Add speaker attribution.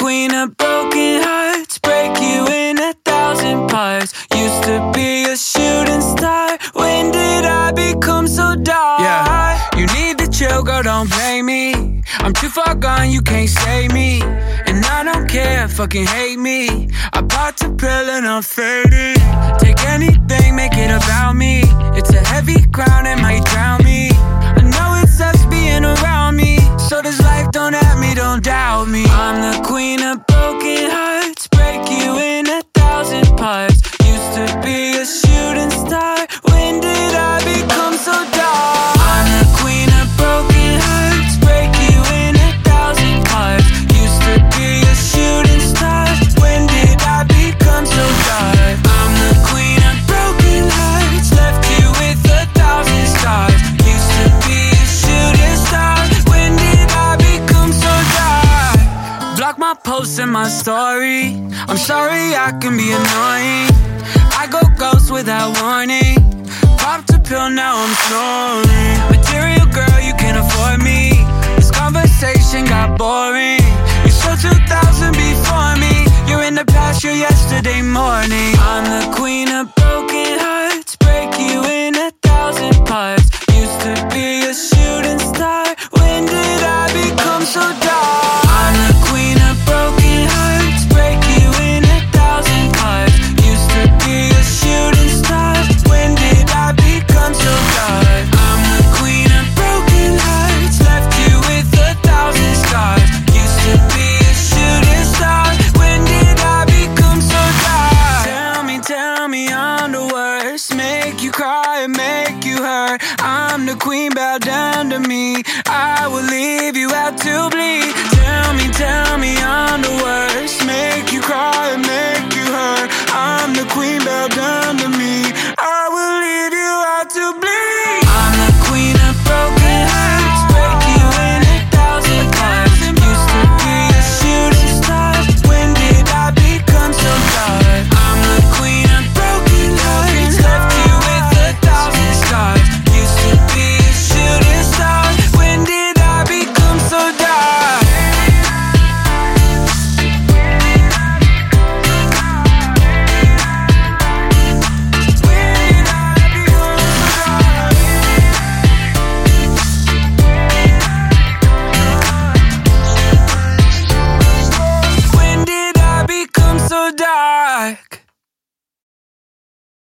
Speaker 1: queen of broken hearts, break you in 1,000 parts. Used to be a shooting star, when did I become so dark? Yeah, you need to chill, girl, don't blame me. I'm too far gone, you can't save me. And I don't care, fucking hate me. I popped a pill and I'm faded. Take anything, make it about me. It's a heavy crown, it might drown me. I know it sucks being around me, so this life don't at me, don't doubt me. I'm the queen of broken hearts, break you in 1,000 parts. Used to be a shooting star, when did I become so dark? I'm the queen of broken hearts, break you in 1,000 parts. Used to be a shooting star, when did I become so dark? I'm the queen of broken hearts, left you with 1,000 stars. Used to be a shooting star, when did I become so dark? Block my posts and my story, I'm sorry I can be annoying. I go ghost without warning. Popped a pill, now I'm snoring. Material girl, you can't afford me. This conversation got boring. You sold 2,000 before me. You're in the past, you're yesterday morning. I'm the queen of broken